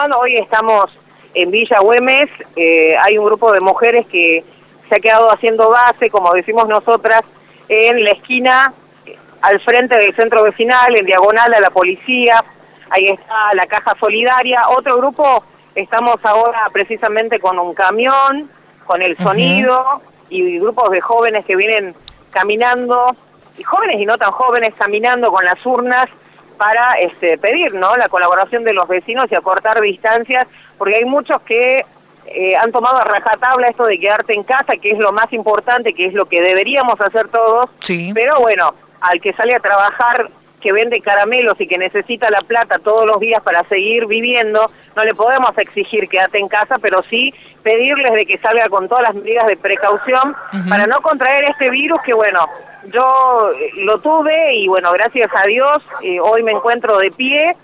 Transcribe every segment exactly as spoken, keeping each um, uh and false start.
información. Hoy estamos en Villa Güemes, eh, hay un grupo de mujeres que se ha quedado haciendo base, como decimos nosotras, en la esquina, al frente del centro vecinal, en diagonal a la policía. Ahí está la caja solidaria. Otro grupo, estamos ahora precisamente con un camión, con el sonido, uh-huh. y grupos de jóvenes que vienen caminando, y jóvenes y no tan jóvenes, caminando con las urnas para este, pedir, ¿no?, la colaboración de los vecinos y acortar distancias, porque hay muchos que eh, han tomado a rajatabla esto de quedarte en casa, que es lo más importante, que es lo que deberíamos hacer todos, sí. Pero bueno, al que sale a trabajar, que vende caramelos y que necesita la plata todos los días para seguir viviendo, no le podemos exigir quédate en casa, pero sí pedirles de que salga con todas las medidas de precaución uh-huh. para no contraer este virus que, bueno, yo lo tuve y, bueno, gracias a Dios, eh, hoy me encuentro de pie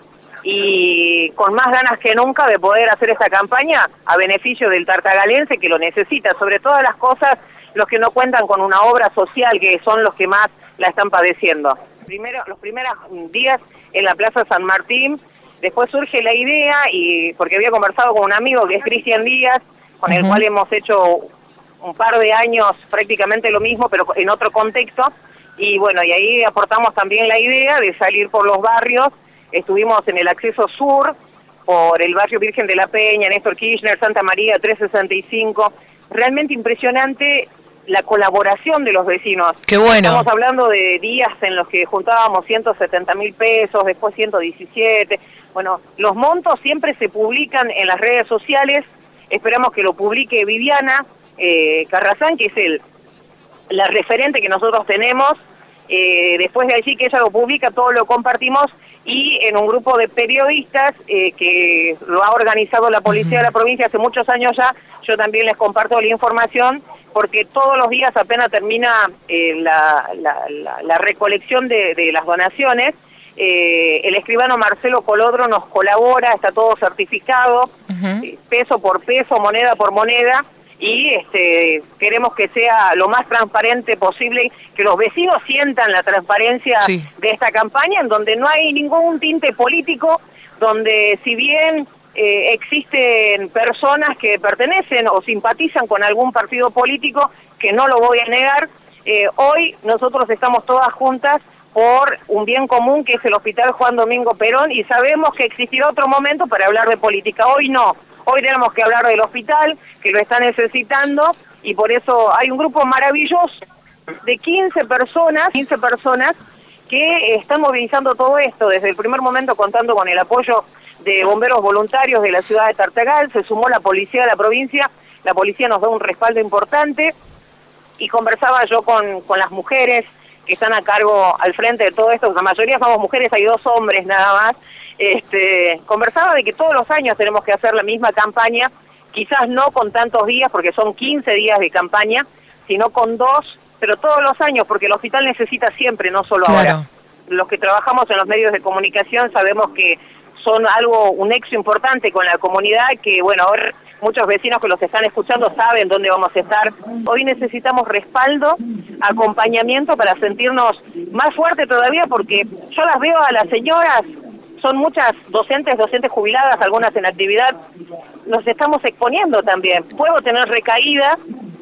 y con más ganas que nunca de poder hacer esta campaña a beneficio del tartagalense que lo necesita, sobre todas las cosas, los que no cuentan con una obra social, que son los que más la están padeciendo. Primero, los primeros días en la Plaza San Martín, después surge la idea, y porque había conversado con un amigo que es Cristian Díaz, con uh-huh. el cual hemos hecho un par de años prácticamente lo mismo, pero en otro contexto, y bueno, y ahí aportamos también la idea de salir por los barrios. Estuvimos en el acceso sur, por el barrio Virgen de la Peña, Néstor Kirchner, Santa María, trescientos sesenta y cinco, realmente impresionante la colaboración de los vecinos. Qué bueno. Estamos hablando de días en los que juntábamos ciento setenta mil pesos, después ciento diecisiete. Bueno, los montos siempre se publican en las redes sociales. Esperamos que lo publique Viviana eh, Carrazán, que es el la referente que nosotros tenemos. Eh, después de allí que ella lo publica, todo lo compartimos, y en un grupo de periodistas eh, que lo ha organizado la policía uh-huh. de la provincia hace muchos años ya, yo también les comparto la información, porque todos los días apenas termina eh, la, la, la, la recolección de, de las donaciones, eh, el escribano Marcelo Colodro nos colabora, está todo certificado, uh-huh. eh, peso por peso, moneda por moneda, y este, queremos que sea lo más transparente posible, que los vecinos sientan la transparencia sí. de esta campaña, en donde no hay ningún tinte político, donde si bien eh, existen personas que pertenecen o simpatizan con algún partido político, que no lo voy a negar, eh, hoy nosotros estamos todas juntas por un bien común que es el Hospital Juan Domingo Perón, y sabemos que existirá otro momento para hablar de política, hoy no. Hoy tenemos que hablar del hospital, que lo está necesitando, y por eso hay un grupo maravilloso de quince personas, quince personas que están movilizando todo esto desde el primer momento, contando con el apoyo de bomberos voluntarios de la ciudad de Tartagal. Se sumó la policía de la provincia, la policía nos da un respaldo importante, y conversaba yo con, con las mujeres que están a cargo al frente de todo esto. La mayoría somos mujeres, hay dos hombres nada más. Este, conversaba de que todos los años tenemos que hacer la misma campaña, quizás no con tantos días, porque son quince días de campaña, sino con dos, pero todos los años, porque el hospital necesita siempre, no solo claro. ahora. Los que trabajamos en los medios de comunicación sabemos que son algo, un nexo importante con la comunidad, que bueno, ahora muchos vecinos que los están escuchando saben dónde vamos a estar. Hoy necesitamos respaldo, acompañamiento para sentirnos más fuertes todavía, porque yo las veo a las señoras, son muchas docentes, docentes jubiladas, algunas en actividad, nos estamos exponiendo también. Puedo tener recaída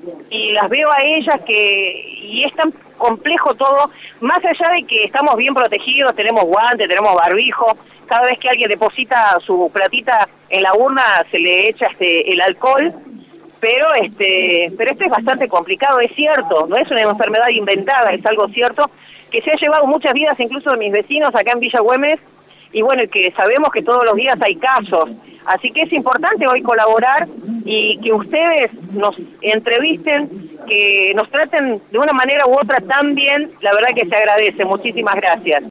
y las veo a ellas que, y es tan complejo todo, más allá de que estamos bien protegidos, tenemos guantes, tenemos barbijo, cada vez que alguien deposita su platita en la urna se le echa este el alcohol, pero este, pero esto es bastante complicado, es cierto, no es una enfermedad inventada, es algo cierto, que se ha llevado muchas vidas incluso de mis vecinos acá en Villa Güemes, y bueno, que sabemos que todos los días hay casos, así que es importante hoy colaborar y que ustedes nos entrevisten, que nos traten de una manera u otra tan bien, la verdad que se agradece, muchísimas gracias.